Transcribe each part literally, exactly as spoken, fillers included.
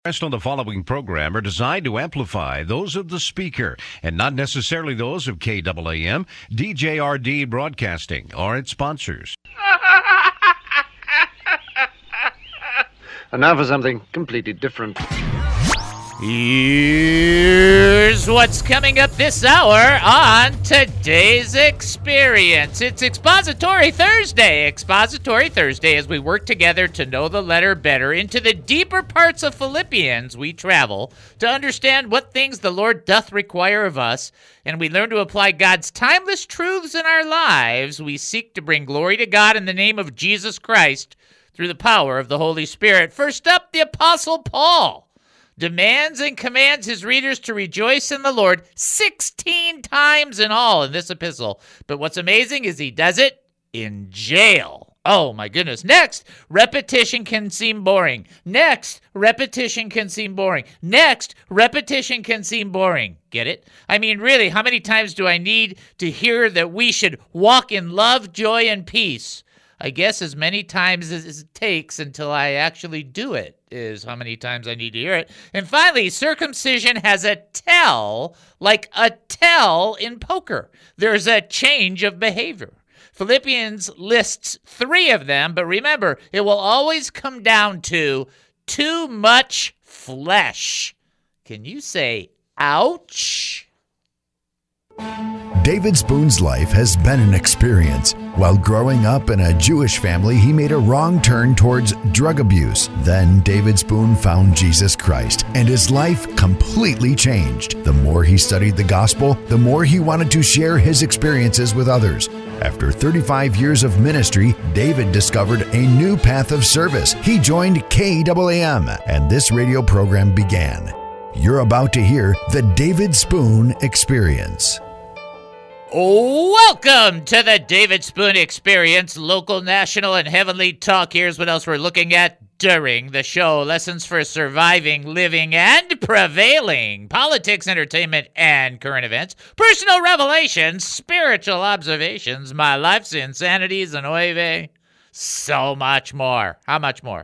Rest on the following program are designed to amplify those of the speaker and not necessarily those of K A A M, D J R D Broadcasting, or its sponsors. And now for something completely different. Here's what's coming up this hour on today's experience. It's Expository Thursday. Expository Thursday, as we work together to know the letter better. Into the deeper parts of Philippians we travel to understand what things the Lord doth require of us, and we learn to apply God's timeless truths in our lives. We seek to bring glory to God in the name of Jesus Christ through the power of the Holy Spirit. First up, the Apostle Paul demands and commands his readers to rejoice in the Lord sixteen times in all in this epistle. But what's amazing is he does it in jail. Oh, my goodness. Next, repetition can seem boring. Next, repetition can seem boring. Next, repetition can seem boring. Get it? I mean, really, how many times do I need to hear that we should walk in love, joy, and peace? I guess as many times as it takes until I actually do it is how many times I need to hear it. And finally, circumcision has a tell, like a tell in poker. There's a change of behavior. Philippians lists three of them, but remember, it will always come down to too much flesh. Can you say, ouch? David Spoon's life has been an experience. While growing up in a Jewish family, he made a wrong turn towards drug abuse. Then David Spoon found Jesus Christ, and his life completely changed. The more he studied the gospel, the more he wanted to share his experiences with others. After thirty-five years of ministry, David discovered a new path of service. He joined K A A M, and this radio program began. You're about to hear the David Spoon Experience. Welcome to the David Spoon Experience, local, national, and heavenly talk. Here's what else we're looking at during the show. Lessons for surviving, living, and prevailing. Politics, entertainment, and current events. Personal revelations, spiritual observations, my life's insanities, and oy vey. So much more. How much more?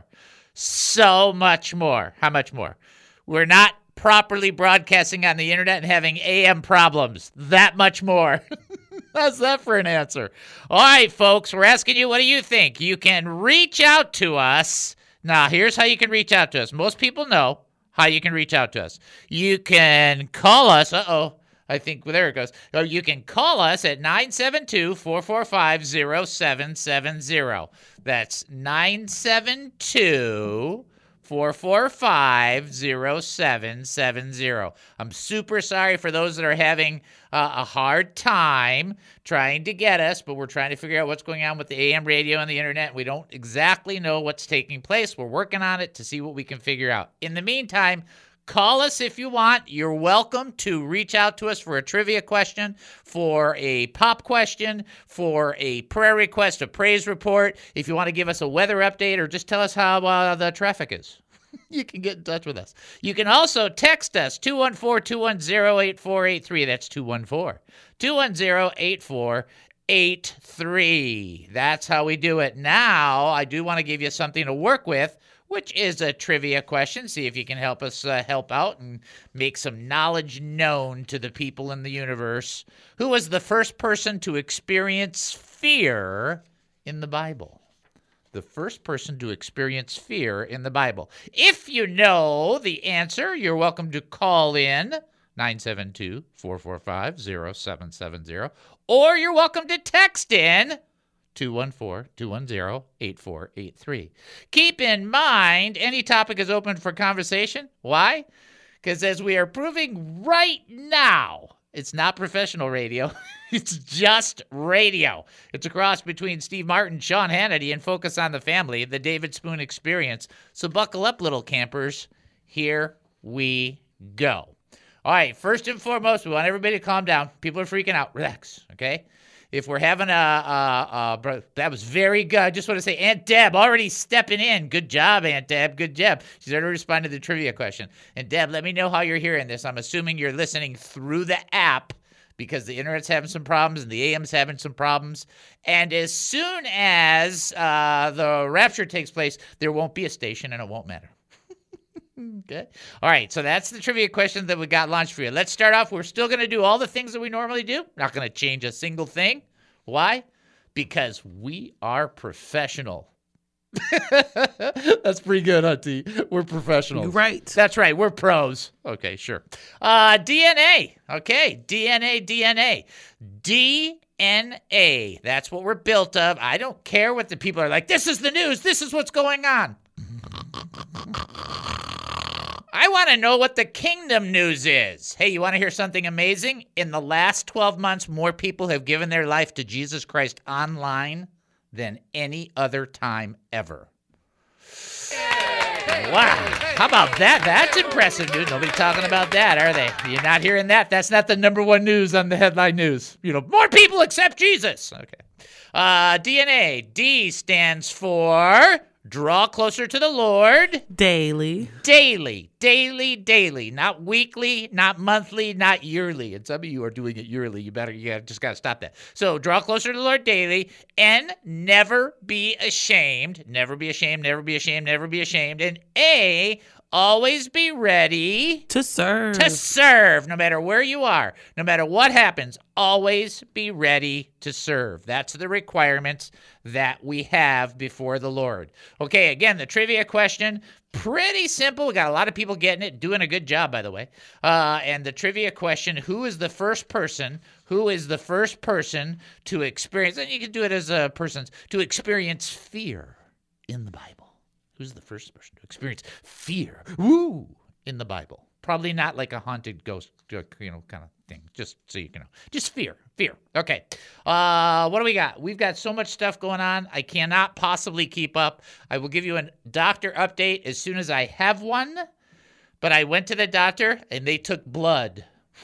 So much more. How much more? We're not properly broadcasting on the internet and having A M problems. That much more. How's that for an answer? All right, folks, we're asking you, what do you think? You can reach out to us. Now, here's how you can reach out to us. Most people know how you can reach out to us. You can call us. Uh-oh. I think, well, there it goes. Or you can call us at nine seven two, four four five, zero seven seven zero. That's nine seven two, four four five, zero seven seven zero. I'm super sorry for those that are having uh, a hard time trying to get us, but we're trying to figure out what's going on with the A M radio and the internet. We don't exactly know what's taking place. We're working on it to see what we can figure out. In the meantime, call us if you want. You're welcome to reach out to us for a trivia question, for a pop question, for a prayer request, a praise report. If you want to give us a weather update or just tell us how uh, the traffic is, you can get in touch with us. You can also text us, two one four, two one zero, eight four eight three. That's two one four, two one zero, eight four eight three. That's how we do it. Now, I do want to give you something to work with, which is a trivia question. See if you can help us uh, help out and make some knowledge known to the people in the universe. Who was the first person to experience fear in the Bible? The first person to experience fear in the Bible. If you know the answer, you're welcome to call in nine seven two, four four five, zero seven seven zero, or you're welcome to text in two one four, two one zero, eight four eight three. Keep in mind, any topic is open for conversation. Why? Because as we are proving right now, it's not professional radio. It's just radio. It's a cross between Steve Martin, Sean Hannity, and Focus on the Family, the David Spoon Experience. So buckle up, little campers. Here we go. All right, first and foremost, we want everybody to calm down. People are freaking out. Relax, okay? If we're having a, a, a, that was very good. I just want to say, Aunt Deb already stepping in. Good job, Aunt Deb. Good job. She's already responded to the trivia question. And Deb, let me know how you're hearing this. I'm assuming you're listening through the app because the internet's having some problems and the A M's having some problems. And as soon as uh, the rapture takes place, there won't be a station and it won't matter. Okay. All right. So that's the trivia question that we got launched for you. Let's start off. We're still going to do all the things that we normally do. Not going to change a single thing. Why? Because we are professional. That's pretty good, huh, T? We're professionals. You're right. That's right. We're pros. Okay, sure. Uh, D N A. Okay. D N A, D N A. D N A. That's what we're built of. I don't care what the people are like. This is the news. This is what's going on. I want to know what the kingdom news is. Hey, you want to hear something amazing? In the last twelve months, more people have given their life to Jesus Christ online than any other time ever. Wow. How about that? That's impressive news. Nobody's talking about that, are they? You're not hearing that? That's not the number one news on the headline news. You know, more people accept Jesus. Okay. Uh, D N A. D stands for draw closer to the Lord. Daily. Daily. Daily, daily. Not weekly, not monthly, not yearly. And some of you are doing it yearly. You better, you just got to stop that. So draw closer to the Lord daily. N, never be ashamed. Never be ashamed, never be ashamed, never be ashamed. And A, always be ready To serve. to serve, no matter where you are, no matter what happens, always be ready to serve. That's the requirements that we have before the Lord. Okay, again, the trivia question, pretty simple. We got a lot of people getting it, doing a good job, by the way. Uh, and the trivia question, who is the first person, who is the first person to experience, and you can do it as a person's, to experience fear in the Bible? Who's the first person to experience fear, woo, in the Bible? Probably not like a haunted ghost, you know, kind of thing. Just so you can know. Just fear, fear. Okay. Uh, what do we got? We've got so much stuff going on. I cannot possibly keep up. I will give you a doctor update as soon as I have one. But I went to the doctor, and they took blood.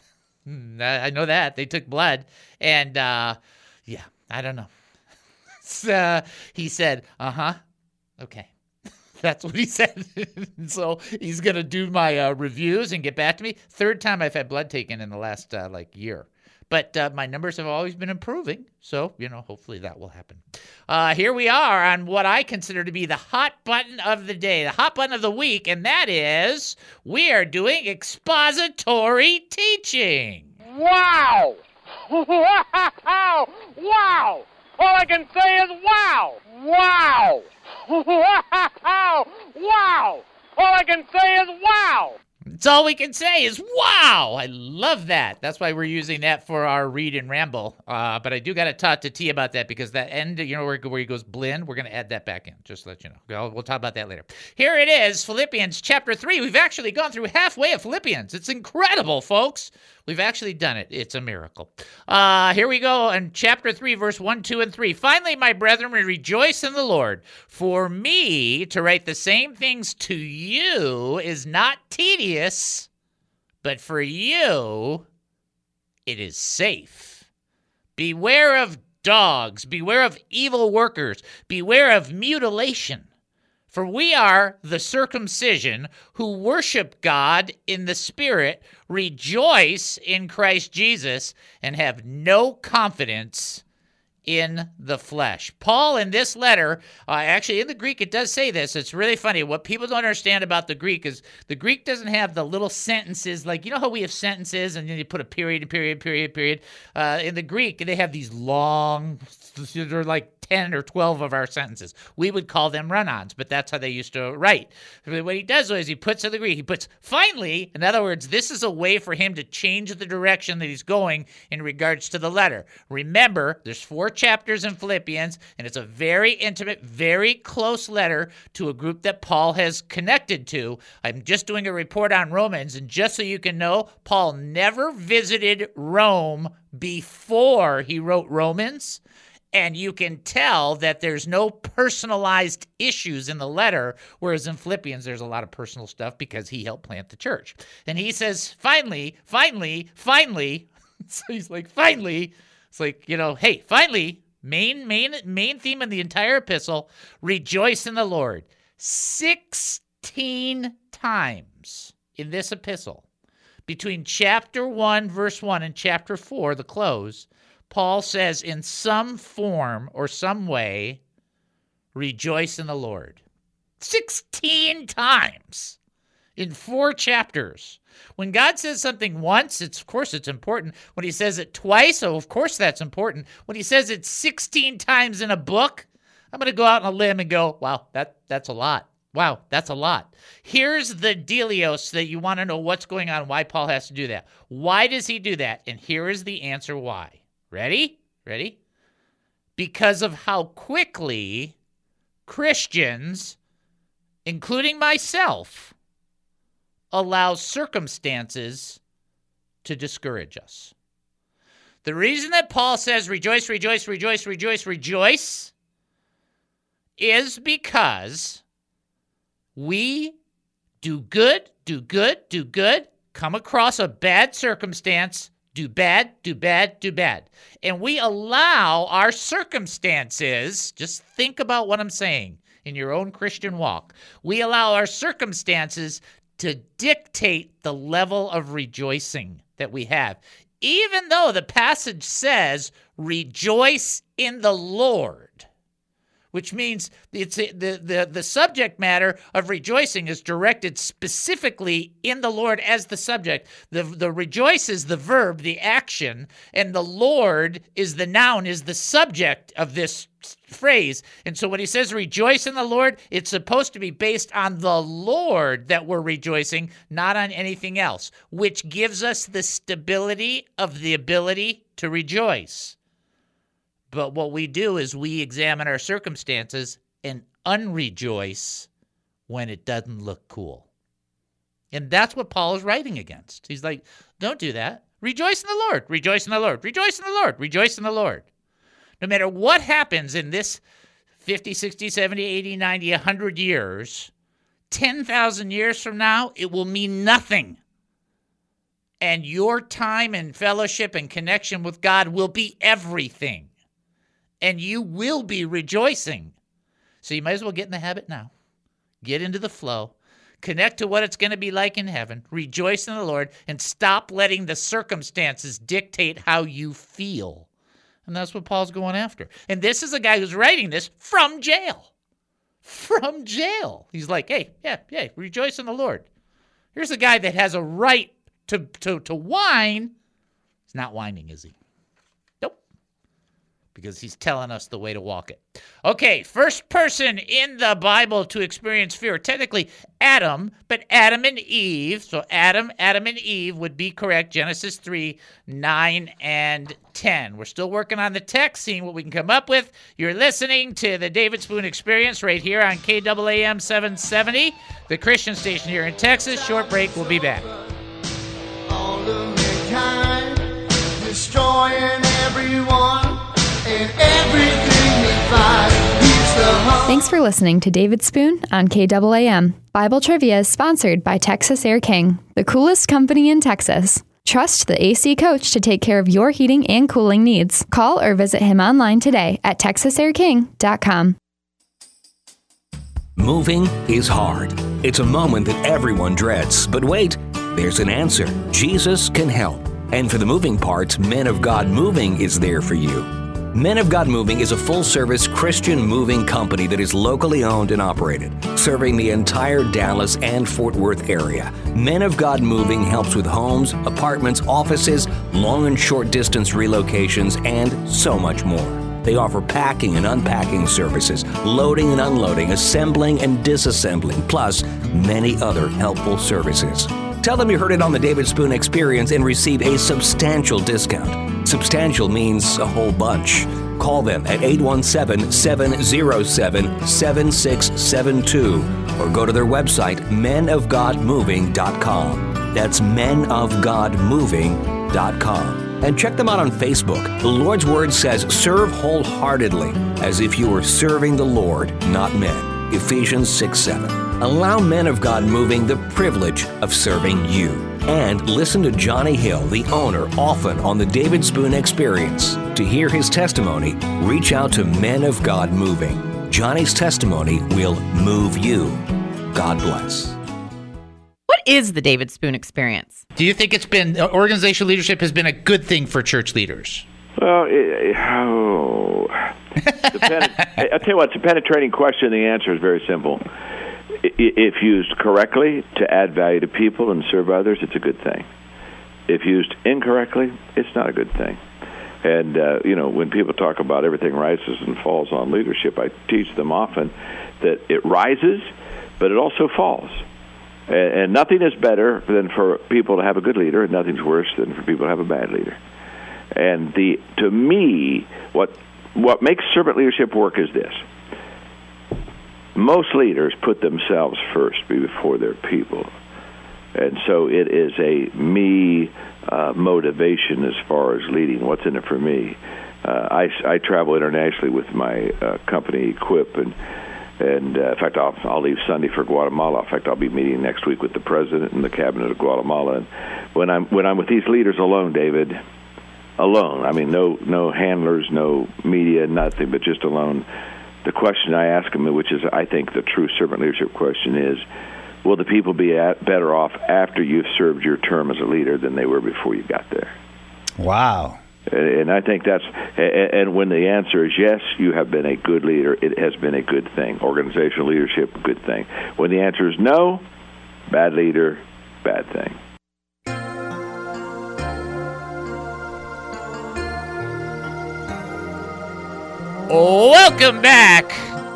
I know that. They took blood. And, uh, yeah, I don't know. So he said, uh-huh, okay. That's what he said. So he's going to do my uh, reviews and get back to me. Third time I've had blood taken in the last, uh, like, year. But uh, my numbers have always been improving. So, you know, hopefully that will happen. Uh, here we are on what I consider to be the hot button of the day, the hot button of the week, and that is we are doing expository teaching. Wow! Wow! Wow! All I can say is wow! Wow! Wow! Wow! All I can say is wow! That's all we can say is wow. I love that. That's why we're using that for our read and ramble. Uh, but I do got to talk to T about that because that end, you know, where, where he goes blend, we're going to add that back in, just to let you know. We'll, we'll talk about that later. Here it is, Philippians chapter three. We've actually gone through halfway of Philippians. It's incredible, folks. We've actually done it. It's a miracle. Uh, here we go in chapter three, verse one, two, and three. Finally, my brethren, rejoice in the Lord. For me to write the same things to you is not tedious, but for you it is safe. Beware of dogs. Beware of evil workers. Beware of mutilation. For we are the circumcision who worship God in the Spirit, rejoice in Christ Jesus, and have no confidence in the flesh. Paul, in this letter, uh, actually in the Greek, it does say this. It's really funny. What people don't understand about the Greek is the Greek doesn't have the little sentences. Like, you know how we have sentences and then you put a period, period, period, period. Uh, in the Greek, they have these long, they're like ten or twelve of our sentences. We would call them run-ons, but that's how they used to write. What he does is he puts in the Greek, he puts finally, in other words, this is a way for him to change the direction that he's going in regards to the letter. Remember, there's four chapters in Philippians, and it's a very intimate, very close letter to a group that Paul has connected to. I'm just doing a report on Romans, and just so you can know, Paul never visited Rome before he wrote Romans. And you can tell that there's no personalized issues in the letter, whereas in Philippians, there's a lot of personal stuff because he helped plant the church. And he says, finally, finally, finally. So he's like, finally. It's like, you know, hey, finally, main, main, main theme in the entire epistle, rejoice in the Lord. sixteen times in this epistle, between chapter one, verse one, and chapter four, the close, Paul says in some form or some way, rejoice in the Lord. sixteen times in four chapters. When God says something once, it's of course it's important. When he says it twice, oh, of course that's important. When he says it sixteen times in a book, I'm going to go out on a limb and go, wow, that that's a lot. Wow, that's a lot. Here's the dealios that you want to know what's going on, why Paul has to do that. Why does he do that? And here is the answer why. Ready? Ready? Because of how quickly Christians, including myself, allow circumstances to discourage us. The reason that Paul says rejoice, rejoice, rejoice, rejoice, rejoice is because we do good, do good, do good, come across a bad circumstance, do bad, do bad, do bad. And we allow our circumstances, just think about what I'm saying in your own Christian walk. We allow our circumstances to dictate the level of rejoicing that we have. Even though the passage says, rejoice in the Lord, which means it's the, the, the subject matter of rejoicing is directed specifically in the Lord as the subject. The, the rejoice is the verb, the action, and the Lord is the noun, is the subject of this phrase. And so when he says rejoice in the Lord, it's supposed to be based on the Lord that we're rejoicing, not on anything else, which gives us the stability of the ability to rejoice. But what we do is we examine our circumstances and unrejoice when it doesn't look cool. And that's what Paul is writing against. He's like, don't do that. Rejoice in the Lord. Rejoice in the Lord. Rejoice in the Lord. Rejoice in the Lord. No matter what happens in this fifty, sixty, seventy, eighty, ninety, one hundred years, ten thousand years from now, it will mean nothing. And your time and fellowship and connection with God will be everything. And you will be rejoicing. So you might as well get in the habit now. Get into the flow. Connect to what it's going to be like in heaven. Rejoice in the Lord. And stop letting the circumstances dictate how you feel. And that's what Paul's going after. And this is a guy who's writing this from jail. From jail. He's like, hey, yeah, yeah, rejoice in the Lord. Here's a guy that has a right to, to, to whine. He's not whining, is he? Because he's telling us the way to walk it. Okay, first person in the Bible to experience fear. Technically, Adam, but Adam and Eve. So Adam, Adam and Eve would be correct. Genesis three, nine, and ten. We're still working on the text, seeing what we can come up with. You're listening to the David Spoon Experience right here on K A A M seven seventy, the Christian station here in Texas. Short break. We'll be back. All of mankind, destroying everyone. And everything we find, he's the home. Thanks for listening to David Spoon on K A A M. Bible Trivia is sponsored by Texas Air King, the coolest company in Texas. Trust the A C coach to take care of your heating and cooling needs. Call or visit him online today at texas air king dot com. Moving is hard. It's a moment that everyone dreads. But wait, there's an answer. Jesus can help. And for the moving parts, Men of God Moving is there for you. Men of God Moving is a full-service Christian moving company that is locally owned and operated, serving the entire Dallas and Fort Worth area. Men of God Moving helps with homes, apartments, offices, long and short distance relocations, and so much more. They offer packing and unpacking services, loading and unloading, assembling and disassembling, plus many other helpful services. Tell them you heard it on the David Spoon Experience and receive a substantial discount. Substantial means a whole bunch. Call them at eight one seven, seven zero seven, seven six seven two or go to their website, men of god moving dot com. That's men of god moving dot com. And check them out on Facebook. The Lord's Word says, serve wholeheartedly, as if you were serving the Lord, not men. Ephesians six seven. Allow Men of God Moving the privilege of serving you. And listen to Johnny Hill, the owner, often on the David Spoon Experience. To hear his testimony, reach out to Men of God Moving. Johnny's testimony will move you. God bless. What is the David Spoon Experience? Do you think it's been, organizational leadership has been a good thing for church leaders? Well, it, oh, Pen- I'll tell you what, it's a penetrating question. The answer is very simple. if used correctly to add value to people and serve others, it's a good thing. If used incorrectly, it's not a good thing. And, uh, you know, when people talk about everything rises and falls on leadership, I teach them often that it rises, but it also falls. And, and nothing is better than for people to have a good leader, and nothing's worse than for people to have a bad leader. And the to me, what what makes servant leadership work is this. Most leaders put themselves first before their people. And so it is a me uh, motivation as far as leading. What's in it for me? Uh, I, I travel internationally with my uh, company, Equip, and and uh, in fact, I'll, I'll leave Sunday for Guatemala. In fact, I'll be meeting next week with the president and the cabinet of Guatemala. And when I'm when I'm with these leaders alone, David, alone. I mean, no no handlers, no media, nothing, but just alone. The question I ask them, which is I think the true servant leadership question, is: will the people be at, better off after you've served your term as a leader than they were before you got there? Wow. And I think that's, and when the answer is yes, you have been a good leader, it has been a good thing. Organizational leadership, good thing. When the answer is no, bad leader, bad thing. Welcome back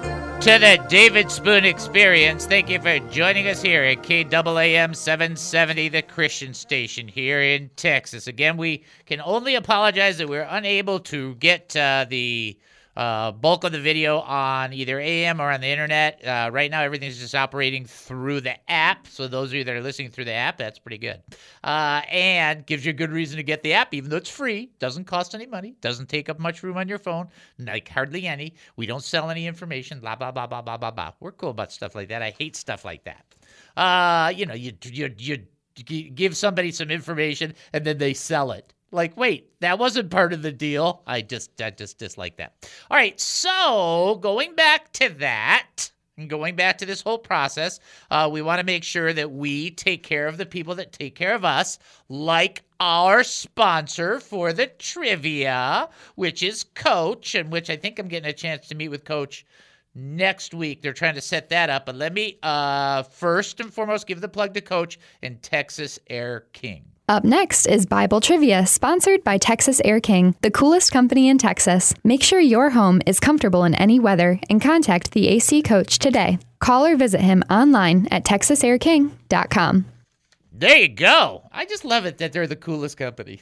to the David Spoon Experience. Thank you for joining us here at K A A M seven seventy, the Christian station here in Texas. Again, we can only apologize that we're unable to get uh, the uh, bulk of the video on either A M or on the internet. Uh, right now, everything's just operating through the app. So those of you that are listening through the app, that's pretty good. Uh, and gives you a good reason to get the app, even though it's free. Doesn't cost any money. Doesn't take up much room on your phone. Like hardly any. We don't sell any information. Blah, blah, blah, blah, blah, blah, blah. We're cool about stuff like that. I hate stuff like that. Uh, you know, you, you, you give somebody some information and then they sell it. Like, wait, that wasn't part of the deal. I just, I just dislike that. All right, so going back to that, and going back to this whole process, uh, we want to make sure that we take care of the people that take care of us, like our sponsor for the trivia, which is Coach, and which I think I'm getting a chance to meet with Coach next week. They're trying to set that up. But let me uh, first and foremost give the plug to Coach and Texas Air King. Up next is Bible Trivia, sponsored by Texas Air King, the coolest company in Texas. Make sure your home is comfortable in any weather and contact the A C Coach today. Call or visit him online at texas air king dot com. There you go. I just love it that they're the coolest company.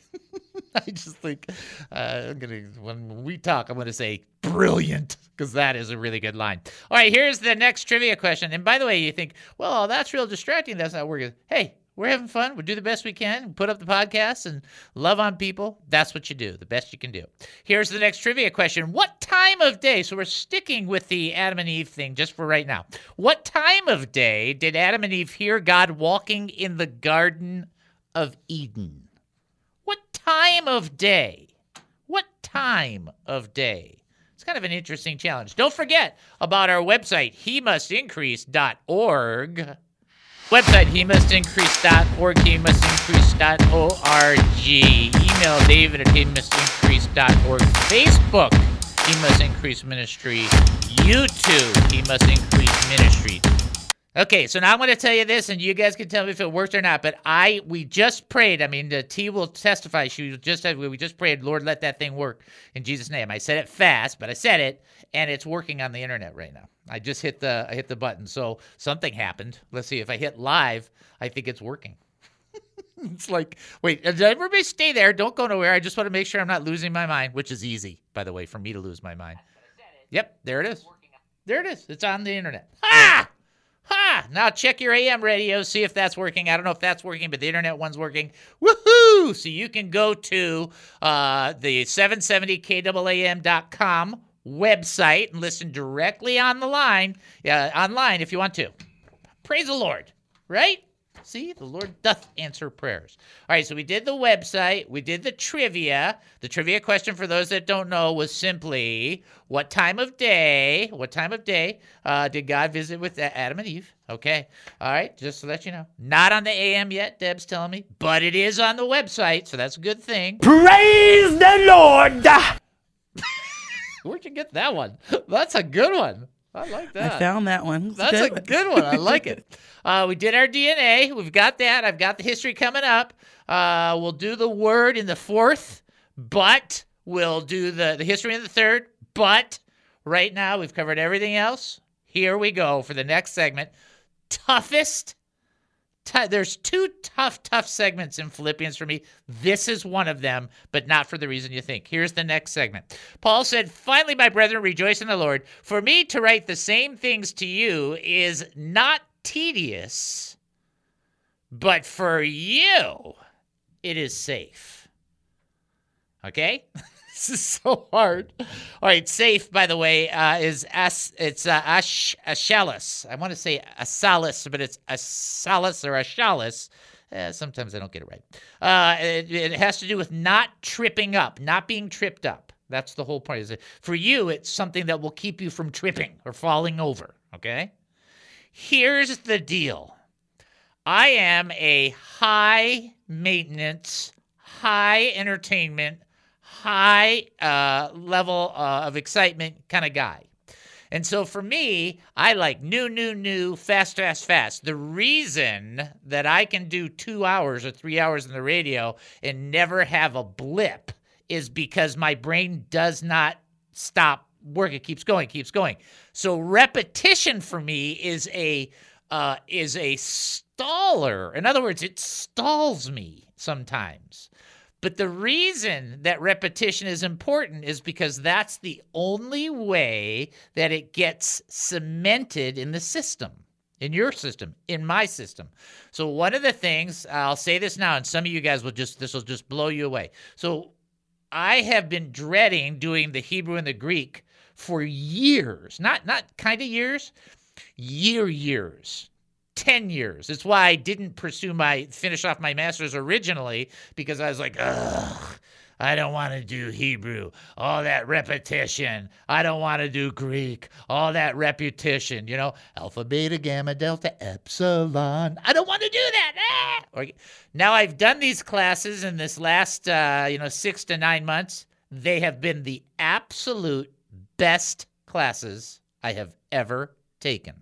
I just think uh, I'm gonna when we talk, I'm going to say brilliant, because that is a really good line. All right, here's the next trivia question. And by the way, you think, well, that's real distracting. That's not working. Hey, we're having fun. We do the best we can. Put up the podcast and love on people. That's what you do, the best you can do. Here's the next trivia question. What time of day, so we're sticking with the Adam and Eve thing just for right now. What time of day did Adam and Eve hear God walking in the Garden of Eden? What time of day? What time of day? It's kind of an interesting challenge. Don't forget about our website, he must increase dot org. Website, he must increase dot org, he must increase dot org. Email David at he must increase dot org. Facebook, He Must Increase Ministry. YouTube, He Must Increase Ministry. Okay, so now I'm going to tell you this, and you guys can tell me if it worked or not, but I, we just prayed. I mean, the T will testify. She just said, we just prayed, Lord, let that thing work in Jesus' name. I said it fast, but I said it, and it's working on the internet right now. I just hit the, I hit the button, so something happened. Let's see, if I hit live, I think it's working. It's like, wait, everybody stay there. Don't go nowhere. I just want to make sure I'm not losing my mind, which is easy, by the way, for me to lose my mind. Yep, there it is. There it is. It's on the internet. Ha! Ha! Now check your A M radio, see if that's working. I don't know if that's working, but the internet one's working. Woohoo! So you can go to uh, the seven seventy K A A M dot com website and listen directly on the line, uh, online if you want to. Praise the Lord, right? See, the Lord doth answer prayers. All right, so we did the website. We did the trivia. The trivia question, for those that don't know, was simply, what time of day, what time of day uh, did God visit with Adam and Eve? Okay, all right, just to let you know. Not on the A M yet, Deb's telling me, but it is on the website, so that's a good thing. Praise the Lord! Where'd you get that one? That's a good one. I like that. I found that one. It's That's good. a good one. I like it. Uh, we did our D N A. We've got that. I've got the history coming up. Uh, we'll do the word in the fourth, but we'll do the, the history in the third. But right now, we've covered everything else. Here we go for the next segment. Toughest. T- there's two tough, tough segments in Philippians for me. This is one of them, but not for the reason you think. Here's the next segment. Paul said, "Finally, my brethren, rejoice in the Lord. For me to write the same things to you is not tedious, but for you it is safe." Okay? This is so hard. All right, safe, by the way, uh, is as it's uh, ash, ashalis. I want to say asalis, but it's asalis or ashalis. Uh, sometimes I don't get it right. Uh, it, it has to do with not tripping up, not being tripped up. That's the whole point. Is it, for you, it's something that will keep you from tripping or falling over, okay? Here's the deal. I am a high-maintenance, high-entertainment, high uh, level uh, of excitement kind of guy. And so for me, I like new, new, new, fast, fast, fast. The reason that I can do two hours or three hours on the radio and never have a blip is because my brain does not stop working. It keeps going, keeps going. So repetition for me is a uh, is a staller. In other words, it stalls me sometimes. But the reason that repetition is important is because that's the only way that it gets cemented in the system, in your system, in my system. So one of the things, I'll say this now, and some of you guys will just, this will just blow you away. So I have been dreading doing the Hebrew and the Greek for years, not, not kind of years, year years. ten years. It's why I didn't pursue my, finish off my master's originally, because I was like, ugh, I don't want to do Hebrew. All that repetition. I don't want to do Greek. All that repetition, you know, alpha, beta, gamma, delta, epsilon. I don't want to do that. Ah! Or, now I've done these classes in this last, uh, you know, six to nine months. They have been the absolute best classes I have ever taken.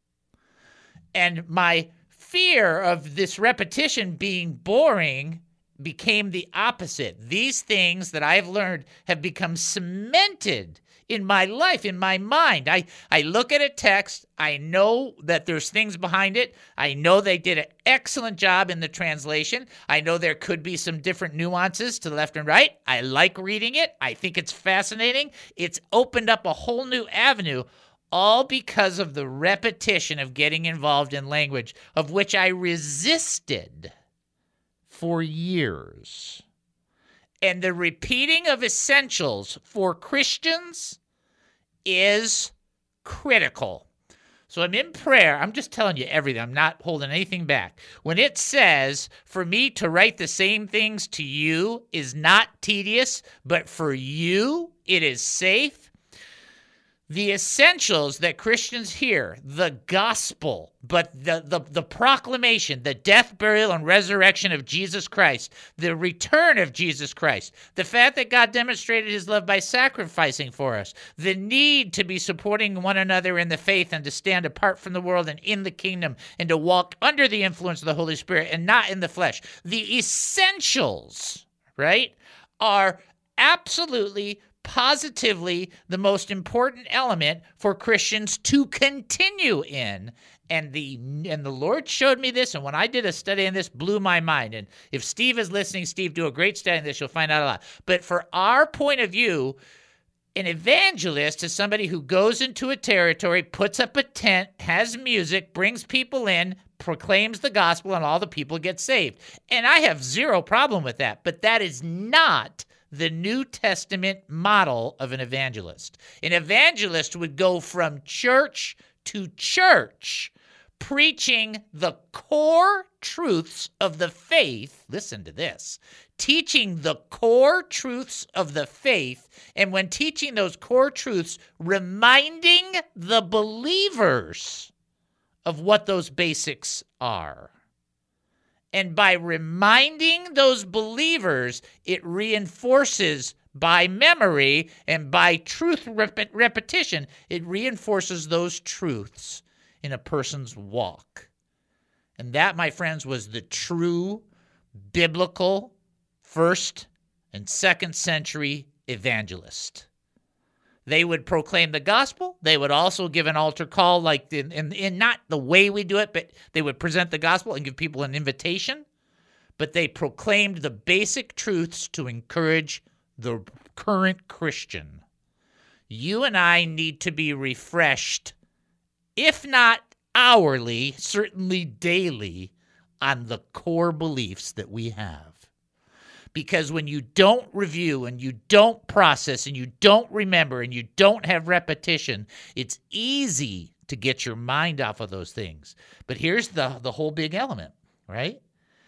And my fear of this repetition being boring became the opposite. These things that I've learned have become cemented in my life, in my mind. I, I look at a text. I know that there's things behind it. I know they did an excellent job in the translation. I know there could be some different nuances to left and right. I like reading it. I think it's fascinating. It's opened up a whole new avenue, all because of the repetition of getting involved in language, of which I resisted for years. And the repeating of essentials for Christians is critical. So I'm in prayer. I'm just telling you everything. I'm not holding anything back. When it says, for me to write the same things to you is not tedious, but for you it is safe. The essentials that Christians hear, the gospel, but the, the, the proclamation, the death, burial, and resurrection of Jesus Christ, the return of Jesus Christ, the fact that God demonstrated his love by sacrificing for us, the need to be supporting one another in the faith and to stand apart from the world and in the kingdom and to walk under the influence of the Holy Spirit and not in the flesh. The essentials, right, are absolutely positively the most important element for Christians to continue in. And the and the Lord showed me this, and when I did a study on this, blew my mind. And if Steve is listening, Steve, do a great study on this. You'll find out a lot. But for our point of view, an evangelist is somebody who goes into a territory, puts up a tent, has music, brings people in, proclaims the gospel, and all the people get saved. And I have zero problem with that. But that is not the New Testament model of an evangelist. An evangelist would go from church to church, preaching the core truths of the faith. Listen to this. Teaching the core truths of the faith, and when teaching those core truths, reminding the believers of what those basics are. And by reminding those believers, it reinforces by memory and by truth rep- repetition, it reinforces those truths in a person's walk. And that, my friends, was the true biblical first and second century evangelist. They would proclaim the gospel. They would also give an altar call, like in, in, in not the way we do it, but they would present the gospel and give people an invitation. But they proclaimed the basic truths to encourage the current Christian. You and I need to be refreshed, if not hourly, certainly daily, on the core beliefs that we have. Because when you don't review and you don't process and you don't remember and you don't have repetition, it's easy to get your mind off of those things. But here's the, the whole big element, right?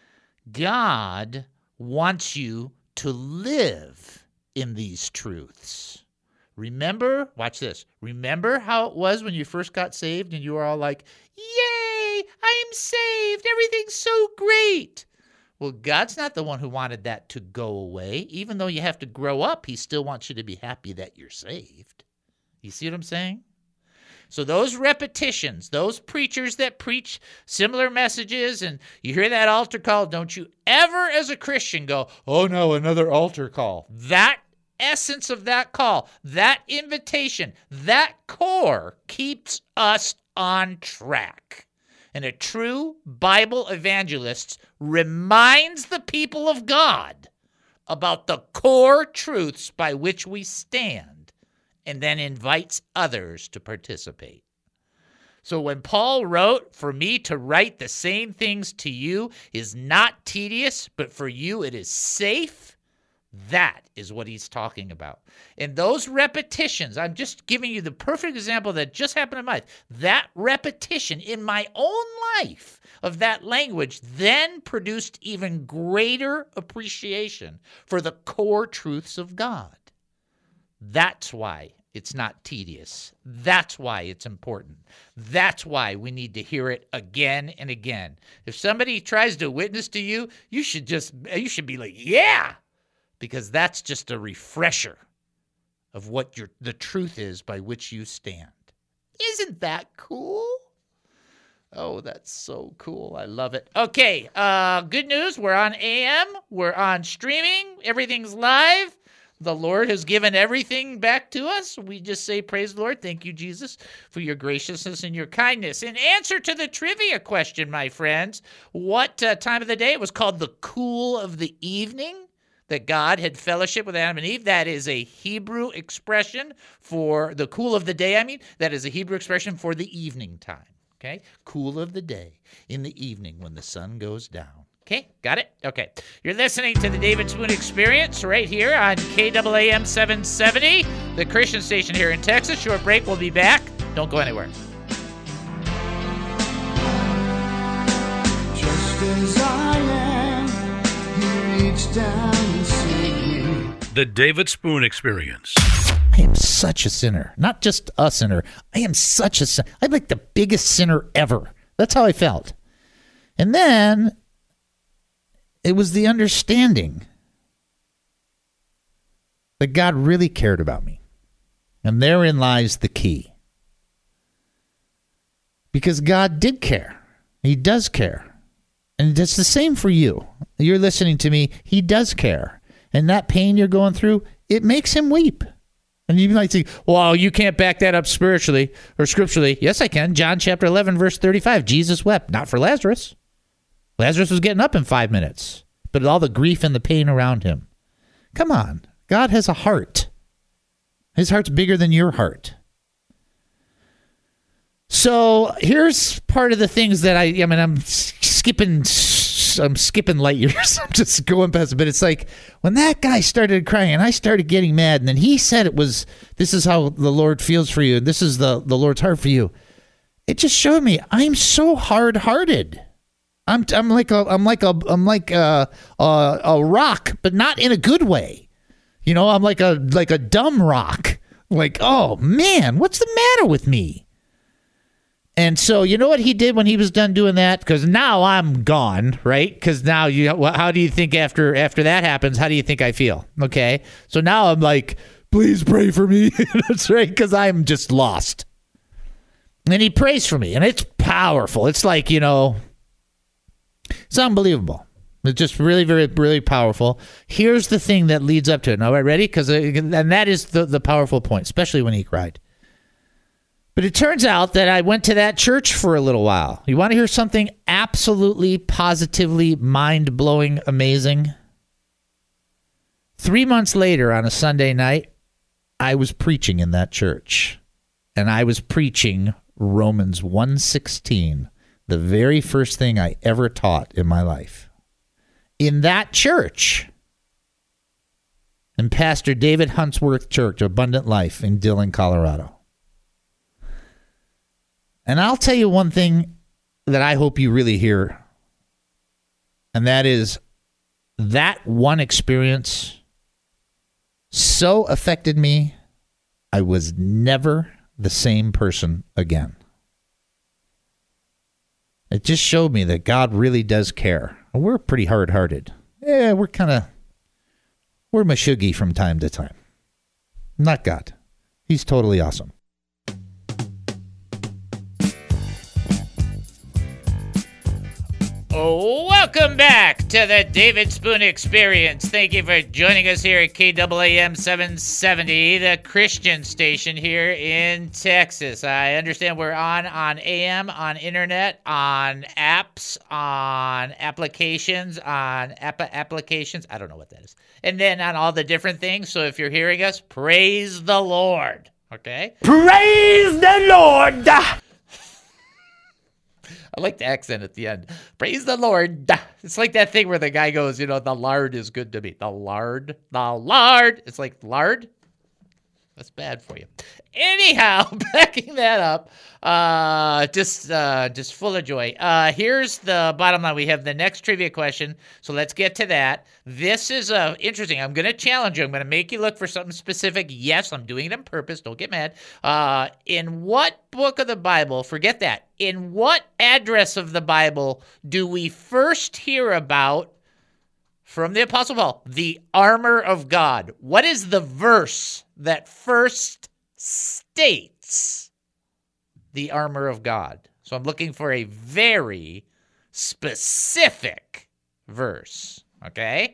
God wants you to live in these truths. Remember, watch this. Remember how it was when you first got saved and you were all like, yay, I'm saved. Everything's so great. Well, God's not the one who wanted that to go away. Even though you have to grow up, he still wants you to be happy that you're saved. You see what I'm saying? So those repetitions, those preachers that preach similar messages, and you hear that altar call, don't you ever as a Christian go, oh no, another altar call. That essence of that call, that invitation, that core keeps us on track. And a true Bible evangelist reminds the people of God about the core truths by which we stand, and then invites others to participate. So when Paul wrote, for me to write the same things to you is not tedious, but for you it is safe, that is what he's talking about. And those repetitions, I'm just giving you the perfect example that just happened in my life. That repetition in my own life of that language then produced even greater appreciation for the core truths of God. That's why it's not tedious. That's why it's important. That's why we need to hear it again and again. If somebody tries to witness to you, you should just, you should be like, yeah, because that's just a refresher of what your the truth is by which you stand. Isn't that cool? Oh, that's so cool. I love it. Okay, uh, good news. We're on A M. We're on streaming. Everything's live. The Lord has given everything back to us. We just say, praise the Lord. Thank you, Jesus, for your graciousness and your kindness. In answer to the trivia question, my friends, what uh, time of the day? It was called the cool of the evening, that God had fellowship with Adam and Eve. That is a Hebrew expression for the cool of the day, I mean. That is a Hebrew expression for the evening time, okay? Cool of the day, in the evening when the sun goes down. Okay, got it? Okay. You're listening to the David Spoon Experience right here on K A A M seven seventy, the Christian station here in Texas. Short break. We'll be back. Don't go anywhere. Just as I am, he reached down and saved me. The David Spoon Experience. I am such a sinner. Not just a sinner. I am such a sinner. I'm like the biggest sinner ever. That's how I felt. And then it was the understanding that God really cared about me. And therein lies the key. Because God did care. He does care. And it's the same for you. You're listening to me. He does care. And that pain you're going through, it makes him weep. And you might think, well, you can't back that up spiritually or scripturally. Yes, I can. John chapter eleven, verse thirty-five. Jesus wept, not for Lazarus. Lazarus was getting up in five minutes, but all the grief and the pain around him. Come on. God has a heart. His heart's bigger than your heart. So here's part of the things that I, I mean, I'm skipping, I'm skipping light years. I'm just going past it. But it's like when that guy started crying and I started getting mad, and then he said it was, this is how the Lord feels for you. And this is the, the Lord's heart for you. It just showed me I'm so hard-hearted. I'm I'm like a I'm like a I'm like a, a a rock, but not in a good way. You know, I'm like a like a dumb rock. Like, oh man, what's the matter with me? And so, you know what he did when he was done doing that? Because now I'm gone, right? Because now, you, how do you think after after that happens, how do you think I feel? Okay, so now I'm like, please pray for me. That's right, because I'm just lost. And he prays for me, and it's powerful. It's like, you know, it's unbelievable. It's just really, very, really powerful. Here's the thing that leads up to it. All right, ready? Because and that is the, the powerful point, especially when he cried. But it turns out that I went to that church for a little while. You want to hear something absolutely, positively, mind-blowing, amazing? Three months later on a Sunday night, I was preaching in that church. And I was preaching Romans one sixteen, the very first thing I ever taught in my life. In that church. In Pastor David Huntsworth Church, Abundant Life in Dillon, Colorado. And I'll tell you one thing that I hope you really hear, and that is that one experience so affected me, I was never the same person again. It just showed me that God really does care. We're pretty hard-hearted. Yeah, we're kind of, we're mashuggy from time to time. Not God. He's totally awesome. Welcome back to the David Spoon Experience. Thank you for joining us here at K A A M seven seventy, the Christian station here in Texas. I understand we're on on A M, on internet, on apps, on applications, on app applications. I don't know what that is. And then on all the different things. So if you're hearing us, praise the Lord. Okay? Praise the Lord! I like the accent at the end. Praise the Lord. It's like that thing where the guy goes, you know, the lard is good to me. The lard, the lard. It's like lard. That's bad for you. Anyhow, backing that up, uh, just uh, just full of joy. Uh, here's the bottom line. We have the next trivia question, so let's get to that. This is uh, interesting. I'm going to challenge you. I'm going to make you look for something specific. Yes, I'm doing it on purpose. Don't get mad. Uh, in what book of the Bible, forget that, in what address of the Bible do we first hear about, from the Apostle Paul, the armor of God? What is the verse that first states the armor of God? So I'm looking for a very specific verse, okay?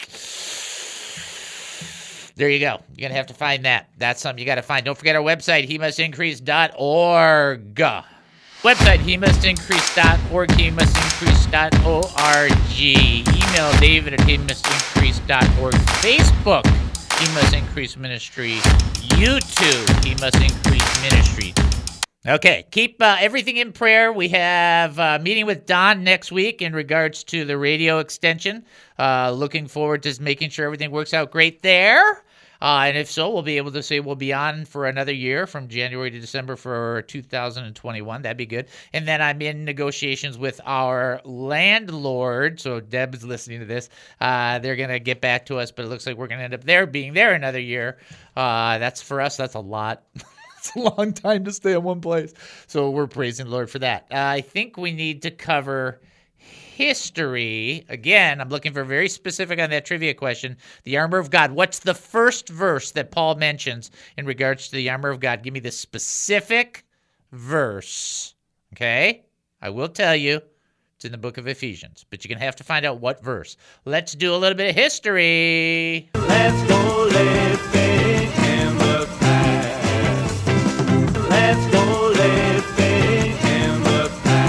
There you go. You're going to have to find that. That's something you got to find. Don't forget our website, he must increase dot org. Website, he must increase dot org, he must increase dot org. Email David at he must increase dot org. Facebook, He Must Increase Ministry. YouTube, He Must Increase Ministry. Okay, keep uh, everything in prayer. We have a meeting with Don next week in regards to the radio extension. Uh, looking forward to making sure everything works out great there. Uh, and if so, we'll be able to say we'll be on for another year from January to December for two thousand twenty-one. That'd be good. And then I'm in negotiations with our landlord. So Deb's listening to this. Uh, they're going to get back to us, but it looks like we're going to end up there being there another year. Uh, that's for us. That's a lot. It's a long time to stay in one place. So we're praising the Lord for that. Uh, I think we need to cover history. Again, I'm looking for very specific on that trivia question. The armor of God. What's the first verse that Paul mentions in regards to the armor of God? Give me the specific verse. Okay? I will tell you. It's in the book of Ephesians. But you're going to have to find out what verse. Let's do a little bit of history. Let's go living in the past. Let's go living in the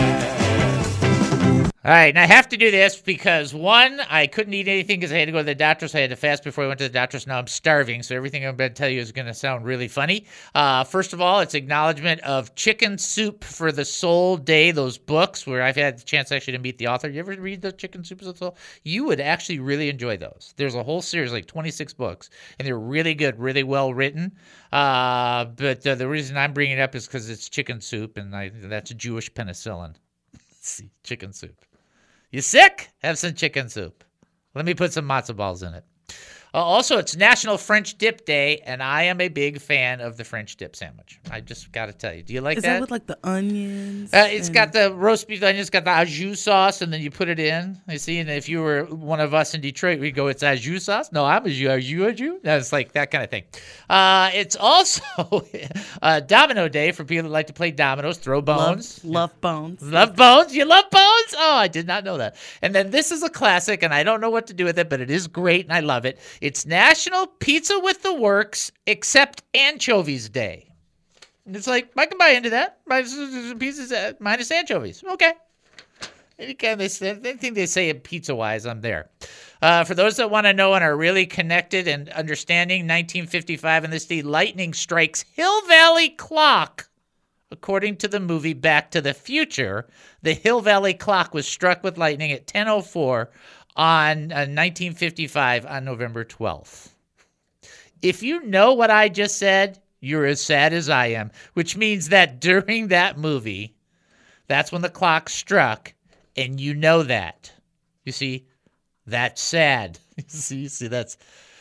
past. All right, and I have to do this because, one, I couldn't eat anything because I had to go to the doctor, so I had to fast before I went to the doctor, so now I'm starving, so everything I'm about to tell you is going to sound really funny. Uh, first of all, it's acknowledgement of Chicken Soup for the Soul Day, those books where I've had the chance actually to meet the author. You ever read the Chicken Soup for the Soul? You would actually really enjoy those. There's a whole series, like twenty-six books, and they're really good, really well written. Uh, but uh, the reason I'm bringing it up is because it's chicken soup, and I, that's Jewish penicillin. See, chicken soup. You sick? Have some chicken soup. Let me put some matzo balls in it. Uh, also, it's National French Dip Day, and I am a big fan of the French dip sandwich. I just got to tell you. Do you like Is that? that with like the onions? Uh, it's and- got the roast beef onions, got the au jus sauce, and then you put it in. You see, and if you were one of us in Detroit, we'd go, it's au jus sauce? No, I'm a jus, au jus, au jus. That's like that kind of thing. Uh, it's also uh, Domino Day for people that like to play dominoes, throw bones. Love, love bones. Love bones? You love bones? Oh, I did not know that. And then this is a classic, and I don't know what to do with it, but it is great, and I love it. It's National Pizza with the Works, except Anchovies Day. And it's like, I can buy into that. Buy some pizzas uh, minus anchovies. Okay. Anything they say, anything they say pizza-wise, I'm there. Uh, for those that want to know and are really connected and understanding, nineteen fifty-five, in this day, lightning strikes Hill Valley Clock. According to the movie Back to the Future, the Hill Valley Clock was struck with lightning at ten oh four on uh, nineteen fifty-five on November twelfth. If you know what I just said, you're as sad as I am, which means that during that movie, that's when the clock struck, and you know that. You see, that's sad. You see, you see, that's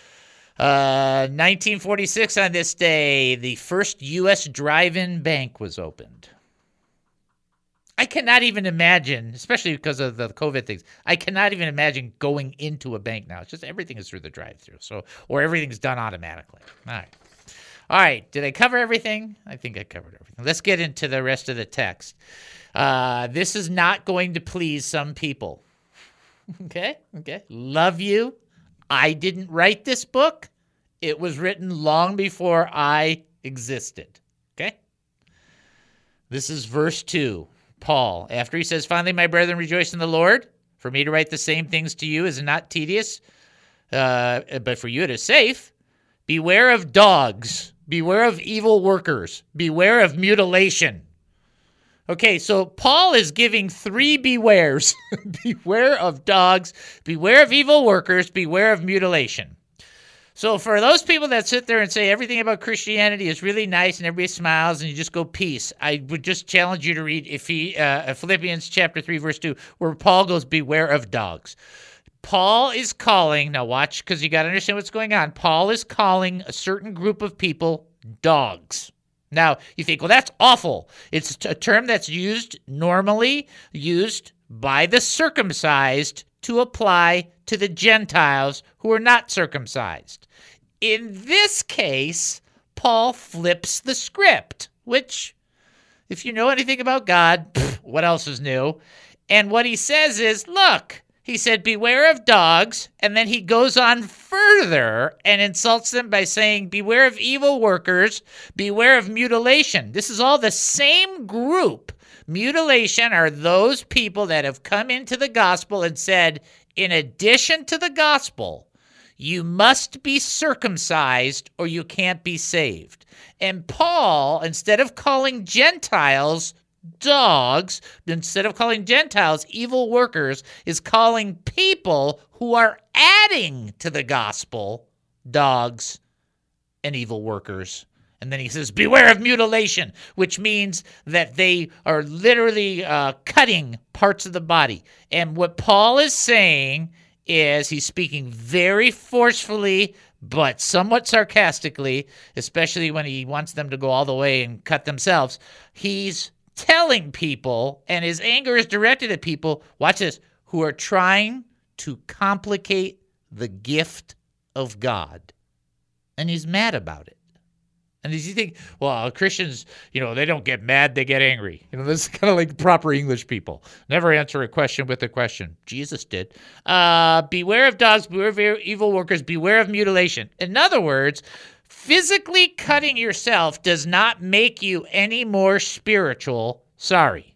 uh, nineteen forty-six on this day, the first U S drive-in bank was opened. I cannot even imagine, especially because of the COVID things, I cannot even imagine going into a bank now. It's just everything is through the drive-thru, so or everything's done automatically. All right. All right. Did I cover everything? I think I covered everything. Let's get into the rest of the text. Uh, this is not going to please some people. Okay? Okay. Love you. I didn't write this book. It was written long before I existed. Okay? This is verse two. Paul, after he says, finally, my brethren, rejoice in the Lord. For me to write the same things to you is not tedious, uh, but for you it is safe. Beware of dogs. Beware of evil workers. Beware of mutilation. Okay, so Paul is giving three bewares. Beware of dogs. Beware of evil workers. Beware of mutilation. So for those people that sit there and say everything about Christianity is really nice and everybody smiles and you just go peace, I would just challenge you to read Eph- uh, Philippians chapter three, verse two, where Paul goes, beware of dogs. Paul is calling, now watch because you got to understand what's going on. Paul is calling a certain group of people dogs. Now, you think, well, that's awful. It's a term that's used normally, used by the circumcised to apply to the Gentiles who are not circumcised. In this case, Paul flips the script, which, if you know anything about God, pff, what else is new? And what he says is, look, he said, beware of dogs, and then he goes on further and insults them by saying, beware of evil workers, beware of mutilation. This is all the same group. Mutilation are those people that have come into the gospel and said, in addition to the gospel, you must be circumcised or you can't be saved. And Paul, instead of calling Gentiles dogs, instead of calling Gentiles evil workers, is calling people who are adding to the gospel dogs and evil workers. And then he says, beware of mutilation, which means that they are literally uh, cutting parts of the body. And what Paul is saying is he's speaking very forcefully, but somewhat sarcastically, especially when he wants them to go all the way and cut themselves. He's telling people, and his anger is directed at people, watch this, who are trying to complicate the gift of God. And he's mad about it. And you think, well, Christians, you know, they don't get mad, they get angry. You know, this is kind of like proper English people. Never answer a question with a question. Jesus did. Uh, beware of dogs, beware of evil workers, beware of mutilation. In other words, physically cutting yourself does not make you any more spiritual. Sorry.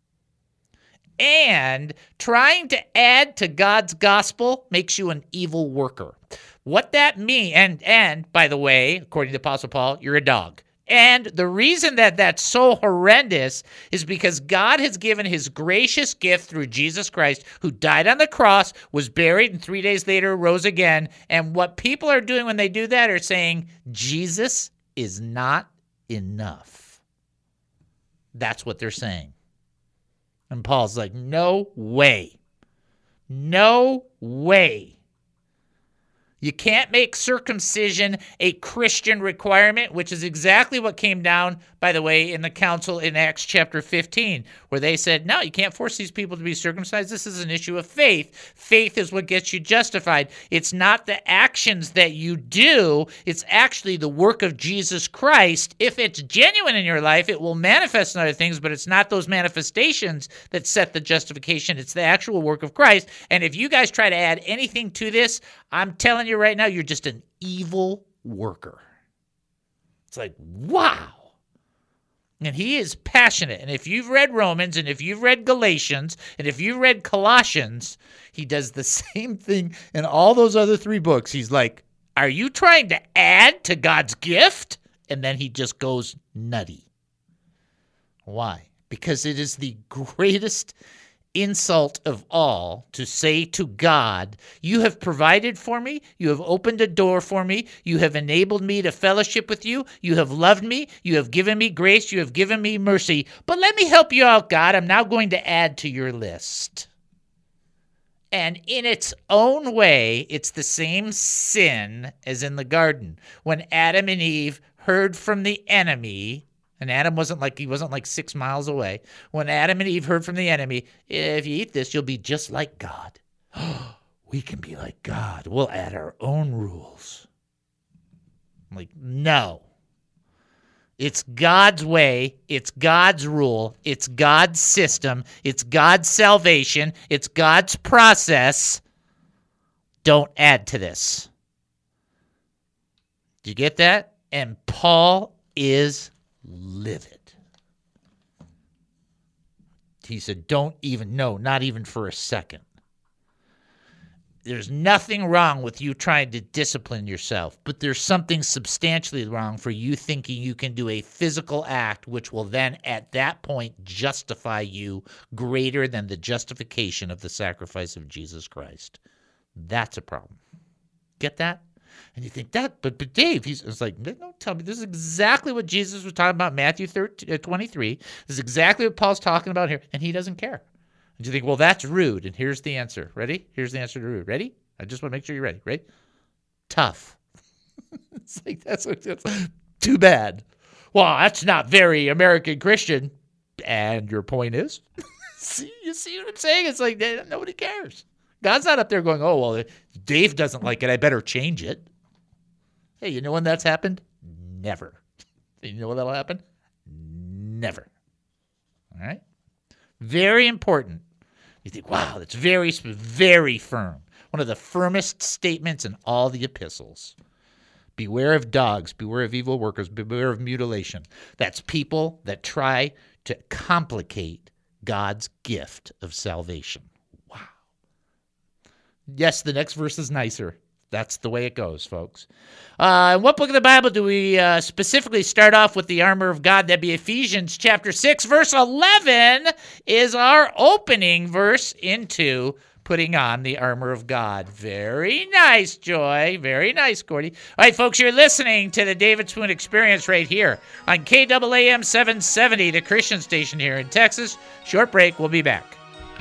And trying to add to God's gospel makes you an evil worker. What that means, and, and by the way, according to Apostle Paul, you're a dog. And the reason that that's so horrendous is because God has given his gracious gift through Jesus Christ, who died on the cross, was buried, and three days later rose again. And what people are doing when they do that are saying, Jesus is not enough. That's what they're saying. And Paul's like, no way. No way. You can't make circumcision a Christian requirement, which is exactly what came down, by the way, in the council in Acts chapter fifteen, where they said, no, you can't force these people to be circumcised. This is an issue of faith. Faith is what gets you justified. It's not the actions that you do. It's actually the work of Jesus Christ. If it's genuine in your life, it will manifest in other things, but it's not those manifestations that set the justification. It's the actual work of Christ. And if you guys try to add anything to this, I'm telling you right now, you're just an evil worker. It's like, wow. And he is passionate. And if you've read Romans, and if you've read Galatians, and if you've read Colossians, he does the same thing in all those other three books. He's like, are you trying to add to God's gift? And then he just goes nutty. Why? Because it is the greatest insult of all to say to God, you have provided for me, you have opened a door for me, you have enabled me to fellowship with you, you have loved me, you have given me grace, you have given me mercy, but let me help you out, God. I'm now going to add to your list. And in its own way, it's the same sin as in the garden. When Adam and Eve heard from the enemy, and Adam wasn't like, he wasn't like six miles away. When Adam and Eve heard from the enemy, if you eat this, you'll be just like God. We can be like God. We'll add our own rules. I'm like, no. It's God's way. It's God's rule. It's God's system. It's God's salvation. It's God's process. Don't add to this. Do you get that? And Paul is livid. He said, don't even, no, not even for a second. There's nothing wrong with you trying to discipline yourself, but there's something substantially wrong for you thinking you can do a physical act which will then at that point justify you greater than the justification of the sacrifice of Jesus Christ. That's a problem. Get that? And you think that, but but Dave, he's it's like, don't tell me. This is exactly what Jesus was talking about in Matthew twenty-three. This is exactly what Paul's talking about here, and he doesn't care. And you think, well, that's rude, and here's the answer. Ready? Here's the answer to rude. Ready? I just want to make sure you're ready. Ready? Tough. It's like, that's, what, that's too bad. Well, that's not very American Christian. And your point is? see, you see what I'm saying? It's like, nobody cares. God's not up there going, oh, well, Dave doesn't like it. I better change it. Hey, you know when that's happened? Never. You know when that'll happen? Never. All right? Very important. You think, wow, that's very, very firm. One of the firmest statements in all the epistles. Beware of dogs. Beware of evil workers. Beware of mutilation. That's people that try to complicate God's gift of salvation. Wow. Yes, the next verse is nicer. That's the way it goes, folks. Uh, in what book of the Bible do we uh, specifically start off with the armor of God? That'd be Ephesians chapter six, verse eleven is our opening verse into putting on the armor of God. Very nice, Joy. Very nice, Gordy. All right, folks, you're listening to the David Spoon Experience right here on K A A M seven seventy, the Christian station here in Texas. Short break. We'll be back.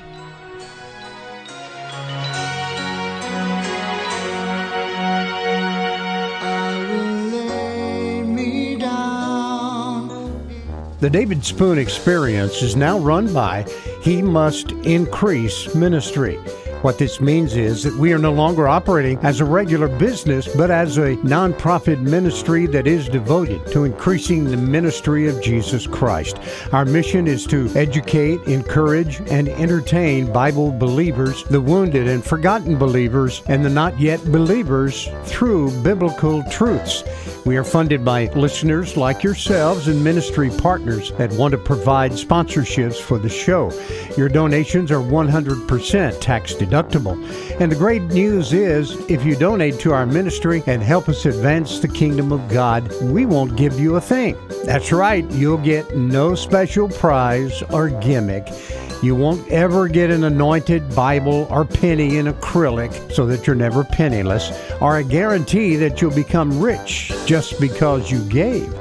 The David Spoon Experience is now run by He Must Increase Ministry. What this means is that we are no longer operating as a regular business, but as a nonprofit ministry that is devoted to increasing the ministry of Jesus Christ. Our mission is to educate, encourage, and entertain Bible believers, the wounded and forgotten believers, and the not yet believers through biblical truths. We are funded by listeners like yourselves and ministry partners that want to provide sponsorships for the show. Your donations are one hundred percent tax deductible. And the great news is, if you donate to our ministry and help us advance the kingdom of God, we won't give you a thing. That's right, you'll get no special prize or gimmick. You won't ever get an anointed Bible or penny in acrylic so that you're never penniless, or a guarantee that you'll become rich just because you gave.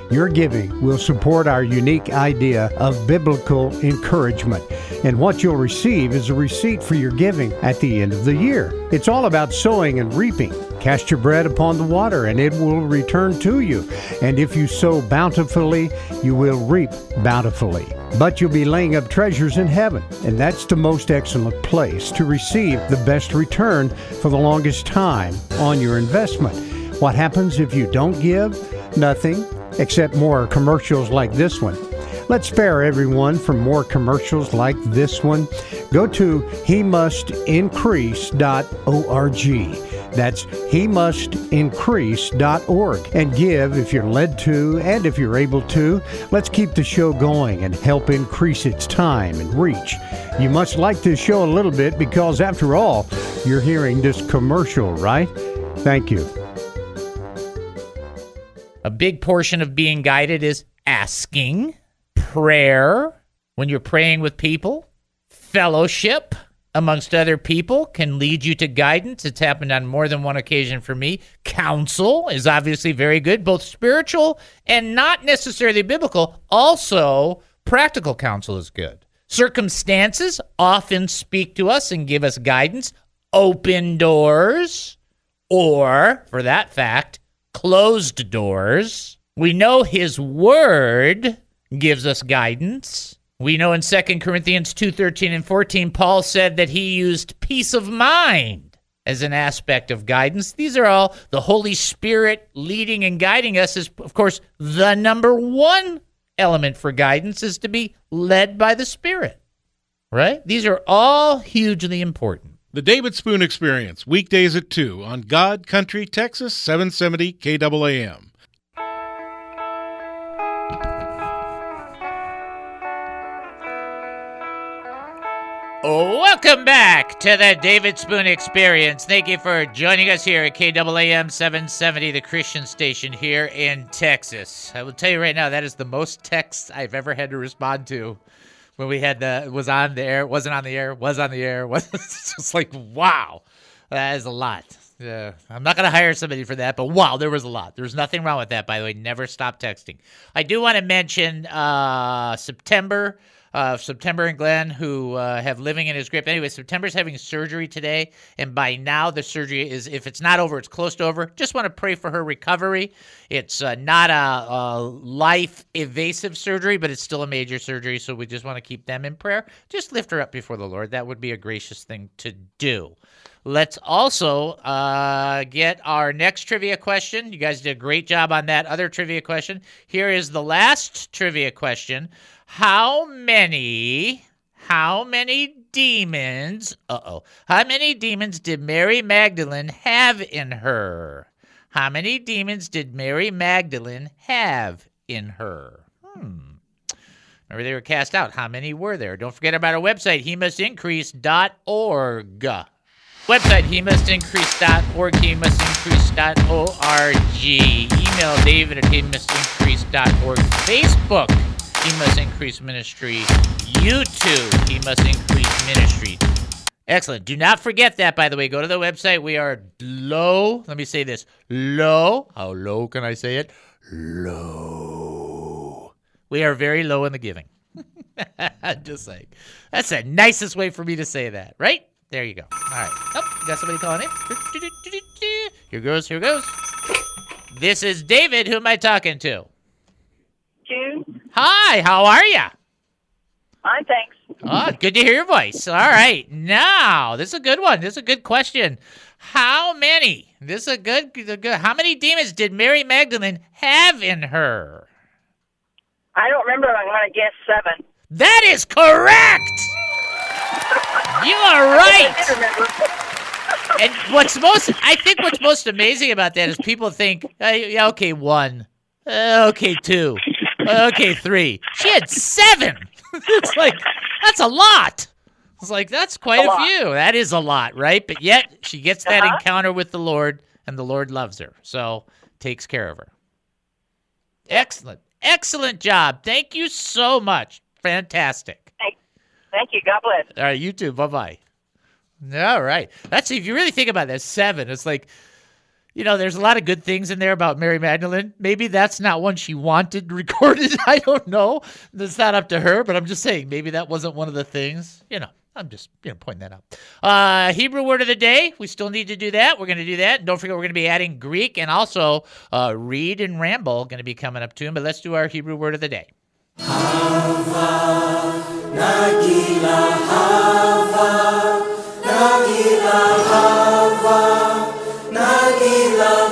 Your giving will support our unique idea of biblical encouragement. And what you'll receive is a receipt for your giving at the end of the year. It's all about sowing and reaping. Cast your bread upon the water, and it will return to you. And if you sow bountifully, you will reap bountifully. But you'll be laying up treasures in heaven, and that's the most excellent place to receive the best return for the longest time on your investment. What happens if you don't give? Nothing, except more commercials like this one. Let's spare everyone from more commercials like this one. Go to he must increase dot org. That's he must increase dot org and give if you're led to and if you're able to. Let's keep the show going and help increase its time and reach. You must like this show a little bit because, after all, you're hearing this commercial, right? Thank you. A big portion of being guided is asking, prayer, when you're praying with people, fellowship amongst other people can lead you to guidance. It's happened on more than one occasion for me. Counsel is obviously very good, both spiritual and not necessarily biblical. Also, practical counsel is good. Circumstances often speak to us and give us guidance. Open doors, or, for that fact, closed doors. We know his word gives us guidance. We know in Second Corinthians two thirteen and fourteen, Paul said that he used peace of mind as an aspect of guidance. These are all the Holy Spirit leading and guiding us is, of course, the number one element for guidance is to be led by the Spirit, right? These are all hugely important. The David Spoon Experience, weekdays at two on God Country, Texas, seven seventy K A A M. Welcome back to the David Spoon Experience. Thank you for joining us here at K A A M seven seventy, the Christian station here in Texas. I will tell you right now, that is the most texts I've ever had to respond to when we had the, was on the air, wasn't on the air, was on the air. Was it's just like, wow, that is a lot. Uh, I'm not going to hire somebody for that, but wow, there was a lot. There's nothing wrong with that, by the way. Never stop texting. I do want to mention uh, September. Uh, September and Glenn, who uh, have Living in His Grip. Anyway, September's having surgery today, and by now the surgery is, if it's not over, it's close to over. Just want to pray for her recovery. It's uh, not a, a life-evasive surgery, but it's still a major surgery, so we just want to keep them in prayer. Just lift her up before the Lord. That would be a gracious thing to do. Let's also uh, get our next trivia question. You guys did a great job on that other trivia question. Here is the last trivia question. How many, how many demons, uh-oh, how many demons did Mary Magdalene have in her? How many demons did Mary Magdalene have in her? Hmm. Remember, they were cast out. How many were there? Don't forget about our website, he must increase dot org. Website, he must increase dot org, he must increase dot org. Email David at he must increase dot org. Facebook, He Must Increase Ministry. YouTube, He Must Increase Ministry. Excellent. Do not forget that, by the way. Go to the website. We are low. Let me say this. Low. How low can I say it? Low. We are very low in the giving. Just saying. That's the nicest way for me to say that, right? There you go. All right. Oh, got somebody calling in. Here goes. Here goes. This is David. Who am I talking to? June. Hi, how are you? Fine, thanks. Oh, good to hear your voice. All right. Now, this is a good one. This is a good question. How many? This is a good, a good. How many demons did Mary Magdalene have in her? I don't remember. I'm going to guess seven. That is correct. You are right. I remember. And what's most, I think what's most amazing about that is people think, uh, yeah, okay, one, uh, okay, two. Okay, three. She had seven. It's like, that's a lot. It's like, that's quite a, a few. That is a lot, right? But yet, she gets that uh-huh. encounter with the Lord, and the Lord loves her. So, takes care of her. Excellent. Excellent job. Thank you so much. Fantastic. Thank, thank you. God bless. All right, you too. Bye-bye. All right. That's, if you really think about that, seven, it's like, You know, there's a lot of good things in there about Mary Magdalene. Maybe that's not one she wanted recorded. I don't know. That's not up to her, but I'm just saying maybe that wasn't one of the things. You know, I'm just you know pointing that out. Uh, Hebrew word of the day. We still need to do that. We're going to do that. And don't forget, we're going to be adding Greek and also uh, Read and Ramble going to be coming up too. But let's do our Hebrew word of the day. Hava, Nagila, Hava, Nagila, Hava, Nagila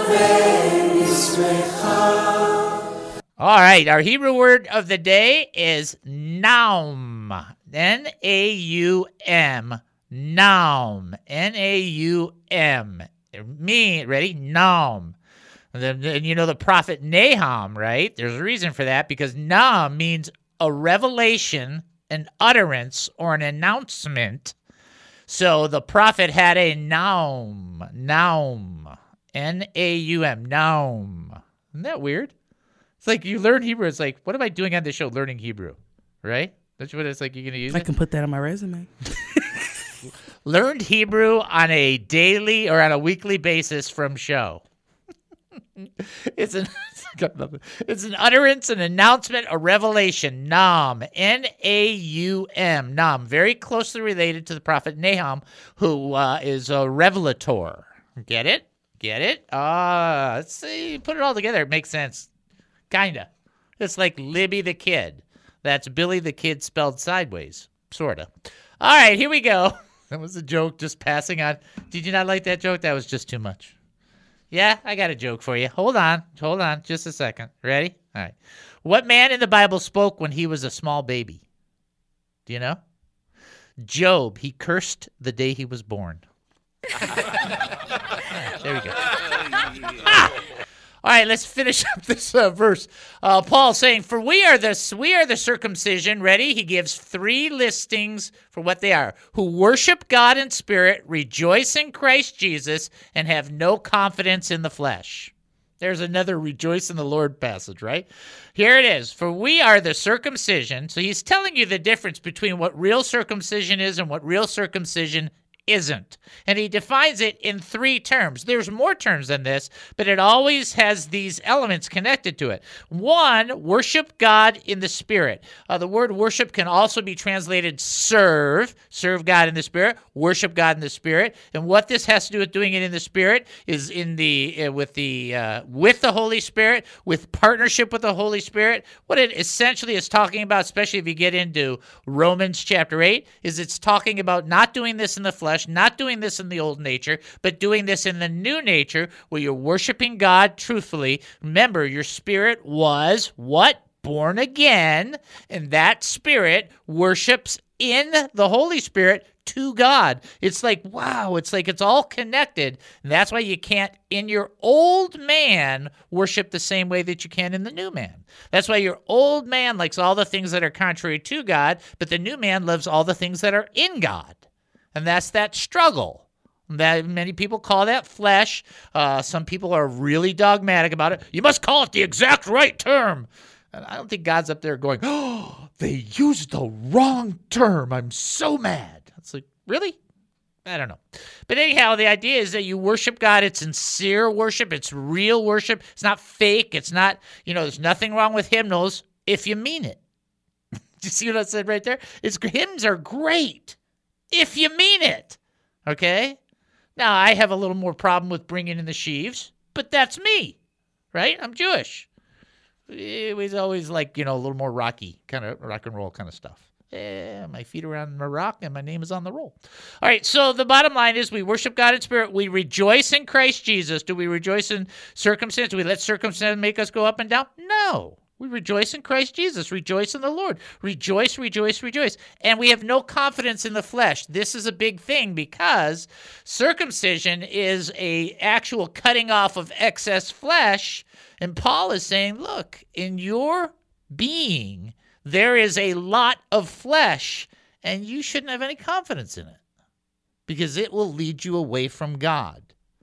ve'nismecha. All right, our Hebrew word of the day is naum. N A U M. Naum. N A U M. Me, ready? Naum. And you know the prophet Nahum, right? There's a reason for that, because Naum means a revelation, an utterance, or an announcement. So the prophet had a Naum. Naum. N A U M. Naum. Isn't that weird? It's like you learn Hebrew. It's like, what am I doing on this show learning Hebrew? Right? That's what it's like you're going to use I it? can put that on my resume. Learned Hebrew on a daily or on a weekly basis from show. It's an it's an utterance, an announcement, a revelation. Naum, N A U M, Naum, very closely related to the prophet Nahum, who uh, is a revelator. Get it? Get it? Ah, uh, let's see. Put it all together. It makes sense. Kinda. It's like Libby the Kid. That's Billy the Kid spelled sideways. Sorta. All right, here we go. That was a joke, just passing on. Did you not like that joke? That was just too much. Yeah, I got a joke for you. Hold on. Hold on. Just a second. Ready? All right. What man in the Bible spoke when he was a small baby? Do you know? Job. He cursed the day he was born. Right, there we go. Ah! All right, let's finish up this uh, verse. Uh, Paul saying, "For we are the we are the circumcision." Ready? He gives three listings for what they are: who worship God in spirit, rejoice in Christ Jesus, and have no confidence in the flesh. There's another rejoice in the Lord passage, right? Here it is. For we are the circumcision. So he's telling you the difference between what real circumcision is and what real circumcision isn't. And he defines it in three terms. There's more terms than this, but it always has these elements connected to it. One, worship God in the Spirit. Uh, the word worship can also be translated serve, serve God in the Spirit, worship God in the Spirit. And what this has to do with doing it in the Spirit is in the uh, with the uh, with the Holy Spirit, with partnership with the Holy Spirit. What it essentially is talking about, especially if you get into Romans chapter eight, is it's talking about not doing this in the flesh, not doing this in the old nature, but doing this in the new nature where you're worshiping God truthfully. Remember, your spirit was what? Born again, and that spirit worships in the Holy Spirit to God. It's like, wow, it's like it's all connected. And that's why you can't, in your old man, worship the same way that you can in the new man. That's why your old man likes all the things that are contrary to God, but the new man loves all the things that are in God. And that's that struggle. That many people call that flesh. Uh, some people are really dogmatic about it. You must call it the exact right term. And I don't think God's up there going, oh, they used the wrong term. I'm so mad. It's like, really? I don't know. But anyhow, the idea is that you worship God. It's sincere worship. It's real worship. It's not fake. It's not, you know, there's nothing wrong with hymnals if you mean it. Do you see what I said right there? It's, hymns are great if you mean it, okay? Now, I have a little more problem with bringing in the sheaves, but that's me, right? I'm Jewish. It was always like, you know, a little more rocky, kind of rock and roll kind of stuff. Yeah, my feet are on the rock and my name is on the roll. All right, so the bottom line is we worship God in spirit. We rejoice in Christ Jesus. Do we rejoice in circumstance? Do we let circumstance make us go up and down? No. We rejoice in Christ Jesus. Rejoice in the Lord. Rejoice, rejoice, rejoice. And we have no confidence in the flesh. This is a big thing because circumcision is a actual cutting off of excess flesh. And Paul is saying, look, in your being, there is a lot of flesh, and you shouldn't have any confidence in it because it will lead you away from God.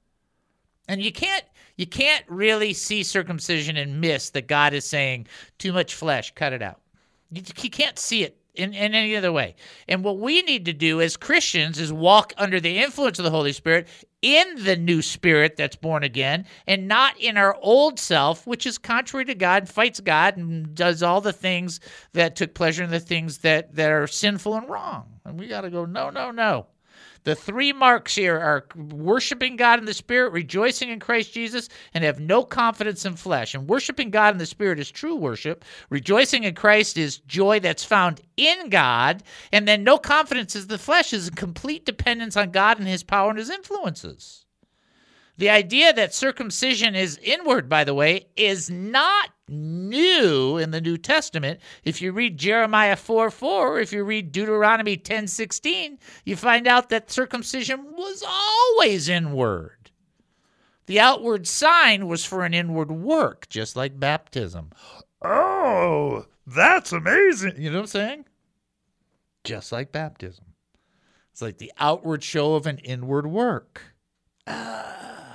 And you can't You can't really see circumcision and miss that God is saying, too much flesh, cut it out. You, you can't see it in, in any other way. And what we need to do as Christians is walk under the influence of the Holy Spirit in the new spirit that's born again and not in our old self, which is contrary to God, fights God, and does all the things that took pleasure in the things that, that are sinful and wrong. And we got to go, no, no, no. The three marks here are worshiping God in the Spirit, rejoicing in Christ Jesus, and have no confidence in flesh. And worshiping God in the Spirit is true worship. Rejoicing in Christ is joy that's found in God. And then no confidence in the flesh is a complete dependence on God and his power and his influences. The idea that circumcision is inward, by the way, is not new in the New Testament. If you read Jeremiah four four, if you read Deuteronomy ten sixteen, you find out that circumcision was always inward. The outward sign was for an inward work, just like baptism. Oh, that's amazing. You know what I'm saying? Just like baptism. It's like the outward show of an inward work. Oh.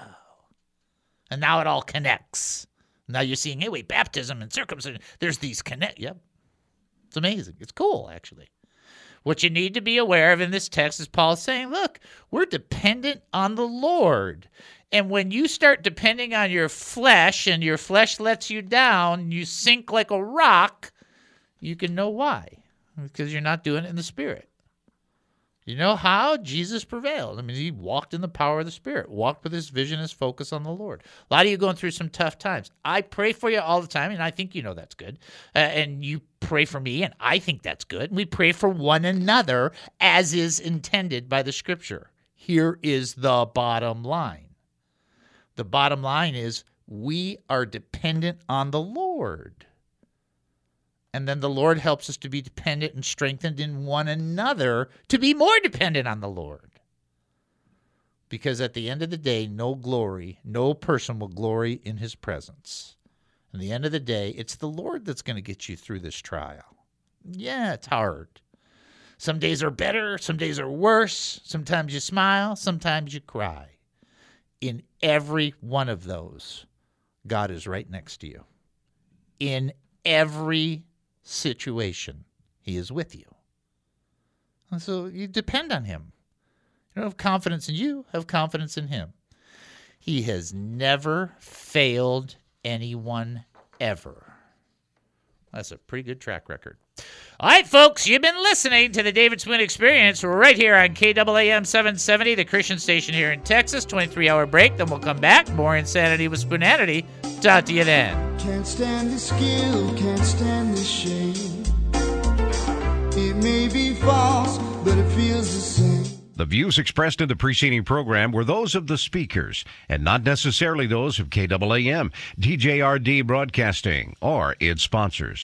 And now it all connects. Now you're seeing, hey, wait, baptism and circumcision, there's these connect. Yep. It's amazing. It's cool, actually. What you need to be aware of in this text is Paul saying, look, we're dependent on the Lord. And when you start depending on your flesh and your flesh lets you down, you sink like a rock, you can know why. Because you're not doing it in the Spirit. You know how? Jesus prevailed. I mean, he walked in the power of the Spirit, walked with his vision, his focus on the Lord. A lot of you going through some tough times. I pray for you all the time, and I think you know that's good. Uh, and you pray for me, and I think that's good. And we pray for one another as is intended by the Scripture. Here is the bottom line. The bottom line is we are dependent on the Lord. And then the Lord helps us to be dependent and strengthened in one another to be more dependent on the Lord. Because at the end of the day, no glory, no person will glory in his presence. At the end of the day, it's the Lord that's going to get you through this trial. Yeah, it's hard. Some days are better, some days are worse. Sometimes you smile, sometimes you cry. In every one of those, God is right next to you. In every situation, he is with you. And so you depend on him. You don't have confidence in you, have confidence in him. He has never failed anyone ever. That's a pretty good track record. All right, folks, you've been listening to the David Spoon Experience right here on K A A M seven seventy, the Christian station here in Texas. twenty-three hour break, then we'll come back. More Insanity with Spoonanity. Talk to you then. Can't stand the skill, can't stand the shame. It may be false, but it feels the same. The views expressed in the preceding program were those of the speakers and not necessarily those of K A A M, D J R D Broadcasting, or its sponsors.